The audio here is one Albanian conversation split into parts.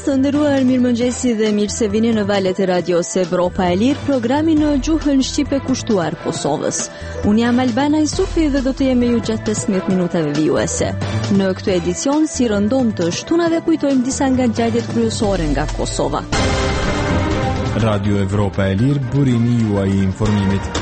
Të nderuar, mirëmëngjesi dhe mirë se vini në valët e radios Evropa e Lirë, programi në gjuhën shqipe kushtuar Kosovës. Unë jam Albana Isufi dhe do të jem me ju gjatë 15 minutave vijuese. Në këtë edicion, si rëndom të shtunave, kujtojmë disa nga ngjarjet kryesore nga Kosova. Radio Evropa e Lirë, burimi juaj i informimit.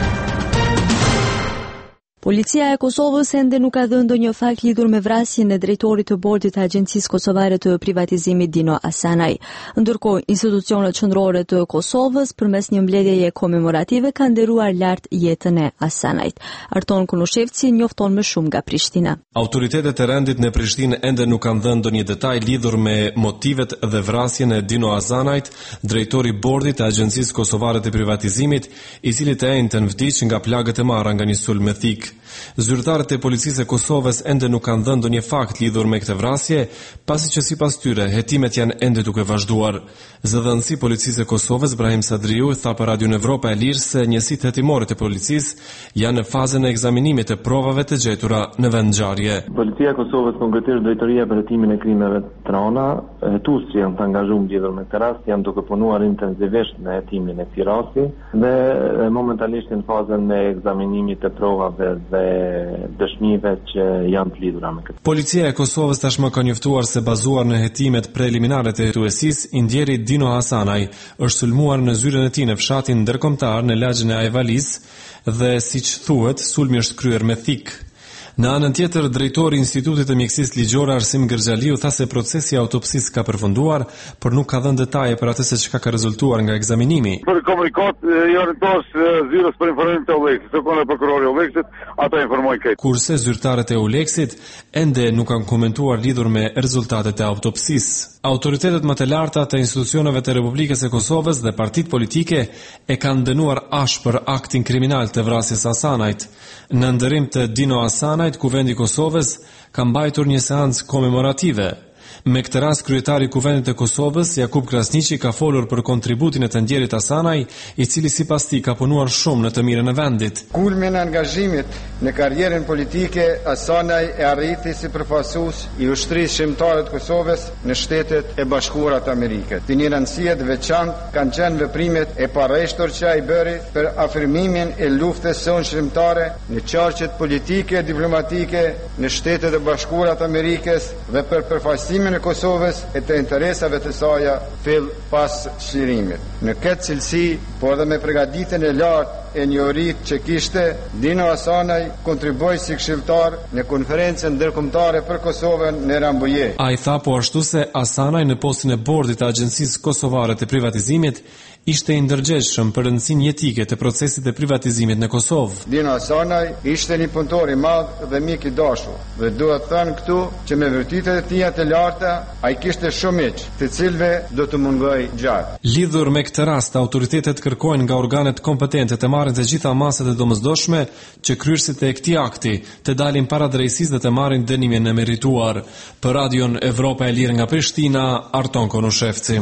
Policia e Kosovës ende nuk ka dhënë ndonjë fakt lidhur me vrasjen e drejtorit të bordit të Agjencisë Kosovare të Privatizimit Dino Hasanaj. Ndërkohë, institucionet qendrore të Kosovës përmes një mbledhjeje komemorative kanë nderuar lart jetën e Hasanajt. Arton Kunushevci njofton më shumë nga Prishtina. Autoritetet e rendit në Prishtinë ende nuk kanë dhënë ndonjë detaj lidhur me motivet dhe vrasjen e Dino Hasanajt, drejtori i bordit të Agjencisë Kosovare të Privatizimit, i cili të njëjtën vdiq nga plagët e marra nga një sulm ethik. Zyrtarët e policisë e Kosovës ende nuk kanë dhënë ndonjë fakt lidhur me këtë vrasje, pasi që sipas tyre hetimet janë ende duke vazhduar. Zëdhënësi policisë e Kosovës Brahim Sadriu tha për Radio Evropa e Lirë se njësitë hetimore të policisë janë në fazën e ekzaminimit të provave të gjetura në vendngjarje. Policia e Kosovës, konkretisht drejtoria për hetimin e krimeve të rana, hetuesi janë të angazhuar lidhur me këtë rast, janë duke punuar intensivisht në hetimin e këtij rasti dhe momentalisht në fazën e ekzaminimit të provave dhe dëshmive që janë të lidhura me këtë. Policia e Kosovës tashmë ka njoftuar se bazuar në hetimet preliminare të hetuesisë, i ndjeri Dino Hasanaj është sulmuar në zyrën e tij në fshatin ndërkombëtar në lagjin e Ajvalis dhe siç thuhet, sulmi është kryer me thik. Në anën tjetër, drejtori i Institutit të Mjekësisë Ligjore Arsim Gërxhaliu tha se procesi i autopsisë ka përfunduar, por nuk ka dhënë detaje për atë se çka ka rezultuar nga ekzaminimi. Për komunikat i orientosh zyrës për informimin të Uleksit, sekonde prokurori i Uleksit, ata informojnë këtë. Kurse zyrtarët e Uleksit ende nuk kanë komentuar lidhur me rezultatet e autopsisë. Autoritetet më të larta të institucioneve të Republikës së Kosovës dhe partitë politike e kanë dënuar ashpër aktin kriminal të vrasjes Hasanajt. Në ndërim të Dino Hasanajt, Kuvendi i Kosovës ka mbajtur një seancë komemorative. Me këtë rast, kryetari i Kuvendit të Kosovës, Jakub Krasniqi, ka folur për kontributin e të ndjerit Hasanaj, i cili sipas tij ka punuar shumë në të mirën e vendit. Kulmin e angazhimit në karrierën politike, Hasanaj e arriti si përfaqësues i ushtrisë shqiptare të Kosovës në Shtetet e Bashkuara të Amerikës. Të një rëndësie të veçantë kanë qenë veprimet e parreshtur që ai bëri për afirmimin e luftës sonë shqiptare në çarqet politike e diplomatike në Shtetet e Bashkuara të Amerikës dhe për përfaqësimin e Kosovës e të interesave të saj fill pas çlirimit. Në këtë cilësi, por edhe me përgatitjen e lartë e njohurit që kishte, Dino Hasanaj kontriboi si këshilltar në konferencën ndërkombëtare për Kosovën në Rambuje. Ai tha po ashtu se Hasanaj në postin e bordit të Agjencisë Kosovare të Privatizimit ishte i ndërgjegjshëm për rëndësinë jetike të procesit të privatizimit në Kosovë. Dino Hasanaj ishte një punëtor i madh dhe mik i dashur, dhe duhet thënë këtu që me virtytet e tija të larta ai kishte shumë miq, të cilëve do të mungoj gjatë. Lidhur me këtë rast, autoritetet kërkojnë nga organet kompetente të marrin të gjitha masat e domosdoshme që kryerësit e këtij akti të dalin para drejtësisë dhe të marrin dënimin e merituar. Për Radion Evropa e Lirë nga Prishtina, Arton Konushevci.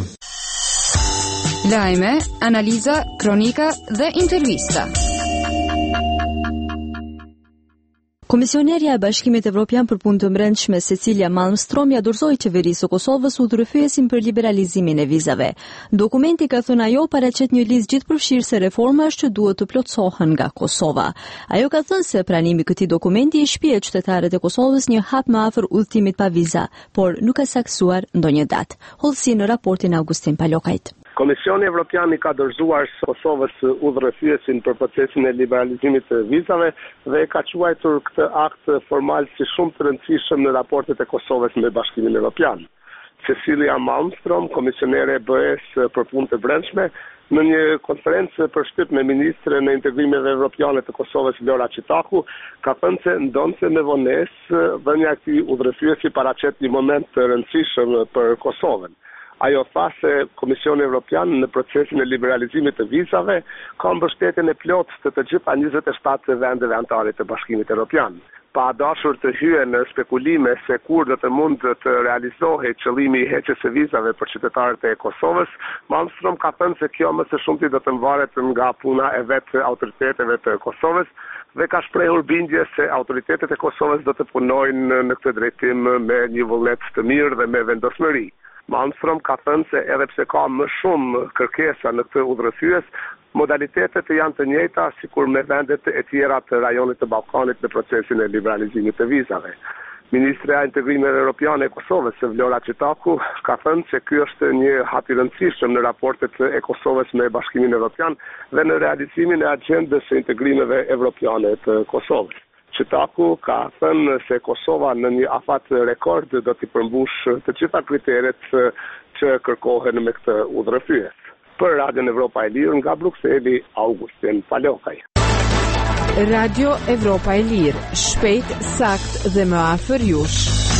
Lajme, analiza, kronika dhe intervista. Komisionerja e Bashkimit Evropian për Punë të Brendshme Cecilia Malmström ja dorëzoi qeverisë së Kosovës udhërrëfyesin për liberalizimin e vizave. Dokumenti, ka thënë ajo, paraqet një listë gjithëpërfshirëse reformash që duhet të plotësohen nga Kosova. Ajo ka thënë se pranimi i këtij dokumenti i shpije qytetarët e Kosovës një hap më afër udhëtimit pa viza, por nuk ka saktuar ndonjë datë. Hollësi në raportin Augustin Palokajt. Komisioni Evropian i ka dorëzuar Kosovës udhërrëfyesin për procesin e liberalizimit të vizave dhe e ka quajtur këtë akt formal si shumë të rëndësishëm në raportet e Kosovës me Bashkimin Evropian. Cecilia Malmström, komisionere e BE-s për punë të brendshme, në një konferencë për shtyp me ministren e integrimeve evropiane të Kosovës Lora Çitaku, ka thënë se ndonse me vonesë dhënia e këtij udhërrëfyesi paraqet një moment të rëndësishëm për Kosovën. Ajo tha se Komisioni Evropian në procesin e liberalizimit të vizave ka mbështetjen e plotë të gjitha 27 vendeve anëtare të Bashkimit Evropian. Pa dashur të hyjë në spekulime se kur do të mund të realizohet qëllimi i heqjes së vizave për qytetarët e Kosovës, Malmström ka thënë se kjo më së shumti do të varet nga puna e vetë autoriteteve të Kosovës dhe ka shprehur bindje se autoritetet e Kosovës do të punojnë në këtë drejtim me një vullnet të mirë dhe me vendosmëri. Malmstrom ka thënë se edhe pse ka më shumë kërkesa në këtë udhëheqës, modalitetet janë të njëjta sikur me vendet e tjera të rajonit të Ballkanit në procesin e liberalizimit të vizave. Ministre e Integrimeve Evropiane e Kosovës, Vlora Çitaku, ka thënë se ky është një hap i rëndësishëm në raportet e Kosovës me Bashkimin Evropian dhe në realizimin e agjendës së integrimeve evropiane të Kosovës. Çitaku ka thënë se Kosova në një afat rekord do t'i përmbush të gjitha kriteret që kërkohen me këtë udhëheqës. Për Radion Evropa e Lirë nga Brukseli, Augustin Palokaj. Radio Evropa e Lirë, shpejt, sakt dhe më afër jush.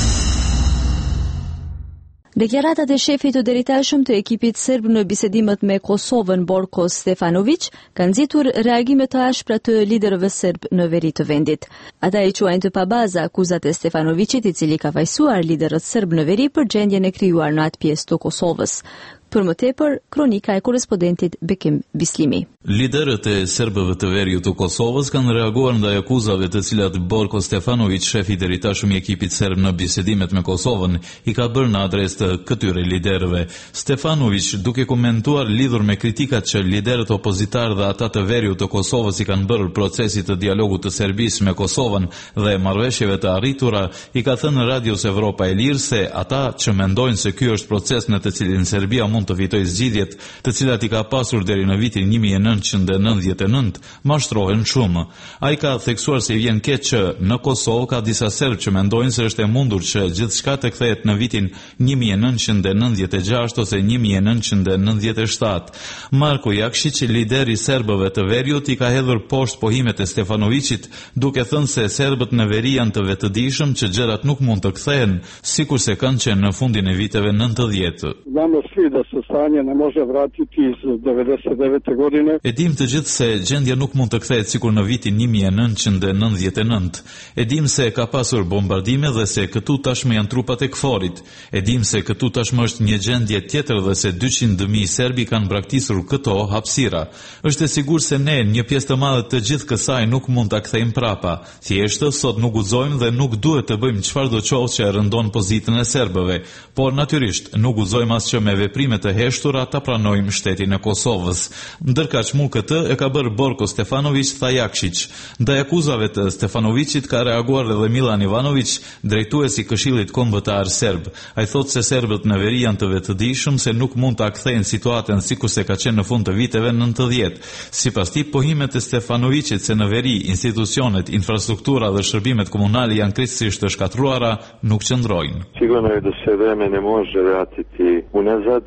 Deklaratat e shefit të drejtashëm të ekipit serb në bisedimet me Kosovën Borko Stefanović kanë nxitur reagime të ashpra të liderëve serb në veri të vendit. Ata i quajnë të pabaza akuzat e Stefanovićit, i cili ka vajsuar liderët serb në veri për gjendjen e krijuar në atë pjesë të Kosovës. Për më tepër, kronika e korrespondentit Bekim Bislimi. Liderët e serbëve të veriut të Kosovës kanë reaguar ndaj akuzave të cilat Borko Stefanović, shefi i drejtashëm i ekipit serb në bisedimet me Kosovën, i ka bërë në adresë të këtyre liderëve. Stefanović, duke komentuar lidhur me kritikat që liderët opozitar dhe ata të veriut të Kosovës i kanë bërë procesit të dialogut të Serbisë me Kosovën dhe marrëveshjeve të arritura, i ka thënë Radios Evropa e Lirë se ata që mendojnë se ky është proces në të cilin Serbia mund të fitoj zgjidhjet të cilat i ka pasur deri në vitin 1999, mashtrohen shumë. Ai ka theksuar se vjen keq që në Kosovë ka disa serb që mendojnë se është e mundur që gjithçka të kthehet në vitin 1996 ose 1997. Marko Jakšić, lideri serbëve të veriut, i ka hedhur poshtë pohimet e Stefanovićit, duke thënë se serbët në veri janë të vetëdijshëm që gjërat nuk mund të kthehen sikurse kanë qenë në fundin e viteve 90. Se stanje ne može vratiti iz 99. godine. E dim të gjithë se gjendja nuk mund të kthehet sikur në vitin 1999. E dim se ka pasur bombardime dhe se këtu tashmë janë trupat e KFOR-it. E dim se këtu tashmë është një gjendje tjetër dhe se 200.000 serbi kanë braktisur këto hapësira. Është e sigurt se ne, një pjesë të madhe të gjithë kësaj, nuk mund ta kthejmë prapa. Thjesht sot nuk guxojmë dhe nuk duhet të bëjmë çfarë do qoftë që rëndon pozitën e serbëve, por natyrisht nuk guxojmë as që me veprime të heshtura ta pranojmë shtetin e Kosovës. Ndërkaq mu këtë e ka bërë Borko Stefanović, tha Jakšić. Ndaj akuzave të Stefanovićit ka reaguar edhe Milan Ivanović, drejtuesi i Këshillit Kombëtar Serb. Ai thotë se serbët në veri janë të vetëdijshëm se nuk mund ta kthejnë situatën sikurse ka qenë në fund të viteve 90. Sipas tij, pohimet e Stefanovićit se në veri institucionet, infrastruktura dhe shërbimet komunale janë krejtësisht të shkatruara nuk qëndrojnë. Sigurno je da se vreme ne može vratiti unazad,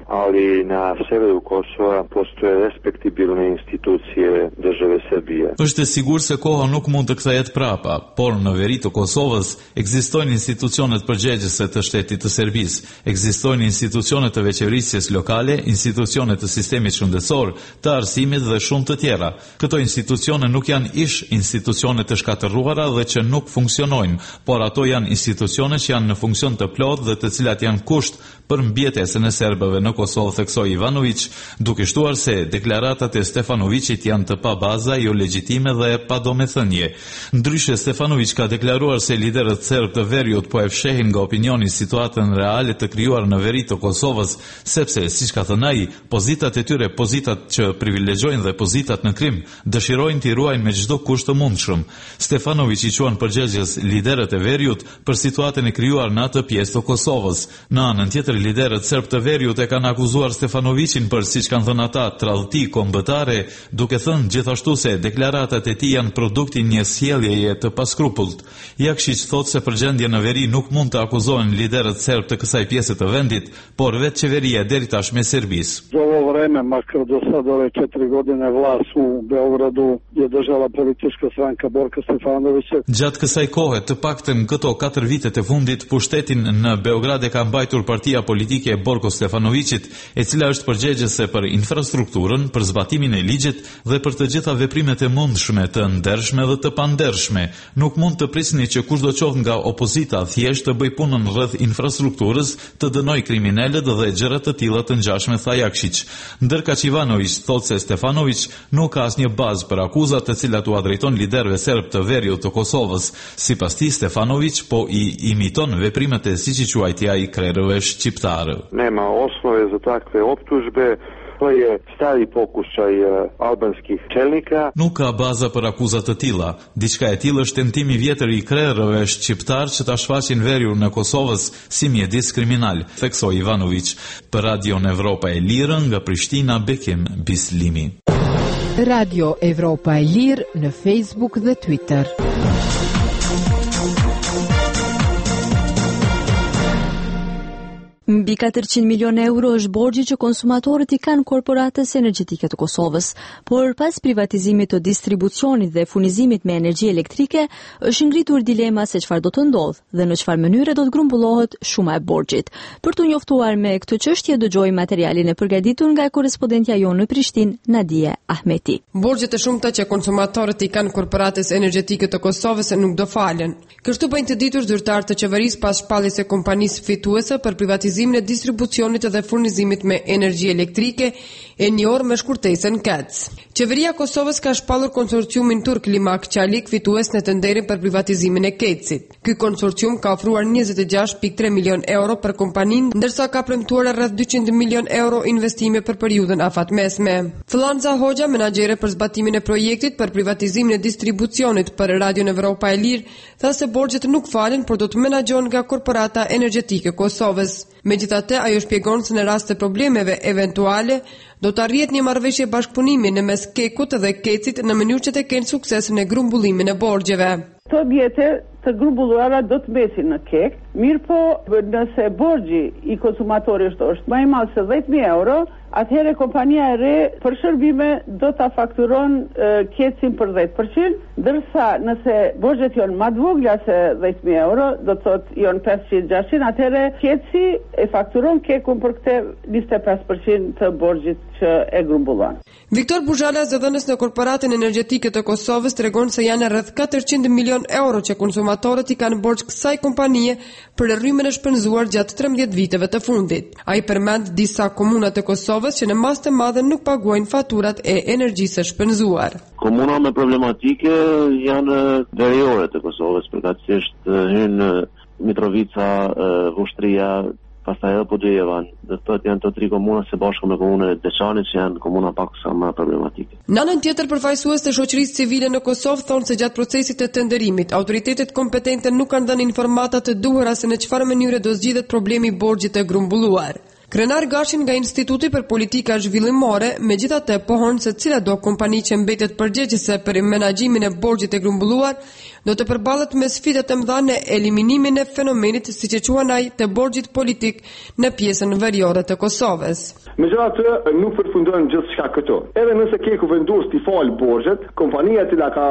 ali na severu Kosova postoje respektibilne institucije države Srbije. Është e sigurt se koha nuk mund të kthehet prapa, por në veri të Kosovës ekzistojnë institucionet përgjegjëse të shtetit të Serbisë, ekzistojnë institucionet të veçevrisjes lokale, institucionet të sistemit shëndetësor, të arsimit dhe shumë të tjera. Këto institucione nuk janë ish institucione të shkatërruara dhe që nuk funksionojnë, por ato janë institucione që janë në funksion të plotë dhe të cilat janë kusht për mbjetesën e serbëve në Kosovë, theksoi Ivanović, duke shtuar se deklaratat e Stefanovićit janë të pabaza, jo legjitime dhe pa domethënie. Ndryshe, Stefanović ka deklaruar se liderët serb të veriut po e fshehin nga opinioni situatën reale të krijuar në veri të Kosovës, sepse, siç ka thënë ai, pozitat e tyre, pozitat që privilegjojnë dhe pozitat në krim, dëshirojnë t'i ruajnë me çdo kusht të mundshëm. Stefanović i quan përgjegjës liderët e veriut për situatën e krijuar në atë pjesë të Kosovës. Në anën tjetër, liderët serb të veriut e kanë akuzuar Stefanovićin për, siç kanë thënë ata, tradhti kombëtare, duke thënë gjithashtu se deklaratat e tij janë produkti një sjelljeje të paskrupullt. Jakšić thotë se për gjendje në veri nuk mund të akuzohen liderët serb të kësaj pjese të vendit, por vetë qeveria deri tashmë e Serbisë. Za ovo vreme, makar do sad ove 4 godine vlast u Beogradu je držala politička stranka Borka Stefanovića. Gjatë kësaj kohe, të paktën këto 4 vitet e fundit, pushtetin në Beograd e ka mbajtur partia politike e Borko Stefanović Stefanovicit, e cila është përgjegjëse për infrastrukturën, për zbatimin e ligjit dhe për të gjitha veprimet e mundshme, të ndershme dhe të pandershme. Nuk mund të prisni që kushdo qoftë nga opozita thjesht të bëj punën rreth infrastrukturës, të dënoj kriminalet dhe gjëra të tilla të ngjashme, tha Jakšić. Ndërkaq Ivanović thotë se Stefanović nuk ka asnjë bazë për akuzat të cilat u drejton liderëve serb të veriut të Kosovës. Sipas tij, Stefanović po i imiton veprimet e siç i quajti ai krerëve shqiptarë. Nema osnove za takve optužbe. To je stari pokušaj albanskih čelnika. Nuk ka baza për akuzat të tilla. Diçka e tillë është tentimi i vjetër i krerëve shqiptar që ta shfaqin veriun në Kosovës si mjedis kriminal, theksoi Ivanović. Për Radio Evropa e Lirë nga Prishtina, Bekim Bislimi. Radio Evropa e Lirë në Facebook dhe Twitter. Mbi 400 milion euro është borxhi që konsumatorët i kanë korporatës energjetike të Kosovës, por pas privatizimit të distribucionit dhe furnizimit me energji elektrike, është ngritur dilema se çfarë do të ndodhë dhe në çfarë mënyre do të grumbullohet shuma e borxhit. Për të njoftuar me këtë çështje, dëgjoj materialin e përgatitur nga korrespondentja jonë në Prishtinë, Nadije Ahmeti. Borxhet e shumta që konsumatorët i kanë korporatës energjetike të Kosovës nuk do falen. Kështu bëjnë të ditur zyrtarët të qeverisë pas shpalljes së kompanisë fituese për privatizimin e distribucionit dhe furnizimit me energji elektrike e një orë me shkurtesën KEC. Qeveria Kosovës ka shpallur konsorciumin turk Limak Çalik fitues në tenderin për privatizimin e KEC-it. Ky konsorcium ka ofruar 26.3 milion euro për kompaninë, ndërsa ka premtuar rreth 200 milion euro investime për periudhën afatmesme. Flanza Hoxha, menaxhere për zbatimin e projektit për privatizimin e distribucionit për Radio Evropa e Lirë, tha se borxhet nuk falen, por do të menaxhohen nga Korporata Energjetike Kosovës. Megjithatë, ajo shpjegon se në rast të problemeve eventuale do të arrihet një marrëveshje bashkëpunimi në mes KEK-ut dhe KEC-it në mënyrë që të kenë sukses në grumbullimin e borxheve. Këto mjete të grumbulluara do të mbesin në KEK, mirë po nëse borxhi i konsumatorit është më i madh se 10.000 euro, atëherë kompania e re për shërbime do ta fakturon KEC-in për 10%, ndërsa nëse borxhet janë më të vogla se 10.000 euro, do të thotë janë 500-600, atëherë KEC-i e fakturon KEK-un për këtë 25% të borxhit që e grumbullon. Viktor Buzhala, zëdhënës në Korporatën Energjetike të Kosovës, tregon se janë rreth 400 milion euro që konsumatorët i kanë borxh kësaj kompanie për rrymën e shpenzuar gjatë 13 viteve të fundit. Ai përmend disa komuna të Kosovës që në masë të madhe nuk paguajnë faturat e energjisë shpenzuar. Komuna me problematike janë veriore të Kosovës, përkatësisht hynë Mitrovica, Vushtria, pastaj edhe Podjevan. Dhe këto janë të 3 komuna së bashku me komunën e Deçanit që janë komuna pak sa më problematike. Në anën tjetër, përfaqësues të shoqërisë civile në Kosovë thonë se gjatë procesit të tenderimit, autoritetet kompetente nuk kanë dhënë informata të duhura se në çfarë mënyre do zgjidhet problemi i borxhit të grumbulluar. Krenar Gashin nga Instituti për Politika Zhvillimore, megjithatë pohon se cila do kompani që mbetet përgjegjëse për menaxhimin e borxhit të grumbulluar do të përballet me sfida të mëdha në eliminimin e fenomenit, siç e quan ai, të borxhit politik në pjesën veriore të Kosovës. Megjithatë, nuk përfundon gjithçka këto. Edhe nëse KEK-u vendos të falë borxhet, kompania e cila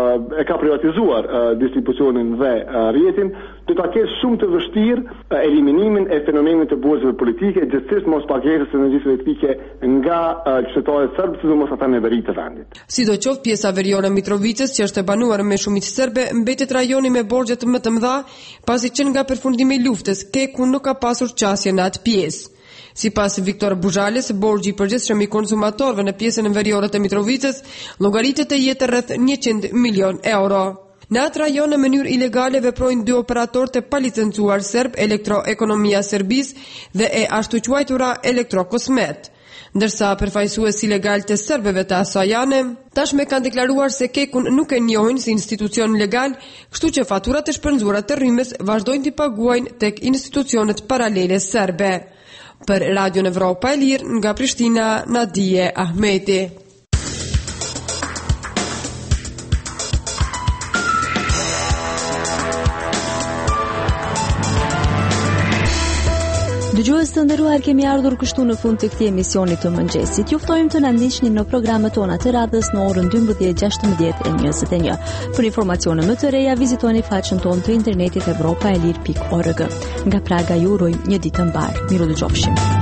ka privatizuar distribucionin dhe rrjetin, do ta ketë shumë të vështirë eliminimin e fenomenit të borxheve politike, gjithsesi mos pagesës së energjisë elektrike nga qytetarët serbë, sidomos ata në veri të vendit. Sidoqoftë, pjesa veriore Mitrovicës, që është e banuar me shumicë serbe, mbetet rajoni me borxhe më të mëdha, pasi që nga përfundimi i luftës KEK-u nuk ka pasur qasje në atë pjesë. Sipas Viktor Buzhales, borxhi i përgjithshëm i konsumatorëve në pjesën veriore të Mitrovicës llogaritet të jetë rreth 100 milion euro. Në atë rajon në mënyrë ilegale veprojnë 2 operatorë të palicencuar serb, Elektroekonomia Serbis dhe e ashtu quajtura Elektrokosmet. Ndërsa përfaqësues ilegal të serbëve të asajane tashmë kanë deklaruar se KEK-un nuk e njohin si institucion legal, kështu që faturat e shpenzuara të rrymës vazhdojnë të paguajnë tek institucionet paralele serbe. Për Radio Evropa e Lirë nga Prishtina, Nadije Ahmeti. Dëgjues të nderuar, kemi ardhur kështu në fund të këtij emisioni të mëngjesit. Ju ftojmë të na ndiqni në programet tona të radhës në orën 12, 16 e 21. Për informacione më të reja, vizitoni faqen tonë të internetit evropaelir.org. Nga Praga ju urojmë një ditë të mbar. Miru dëgjofshim.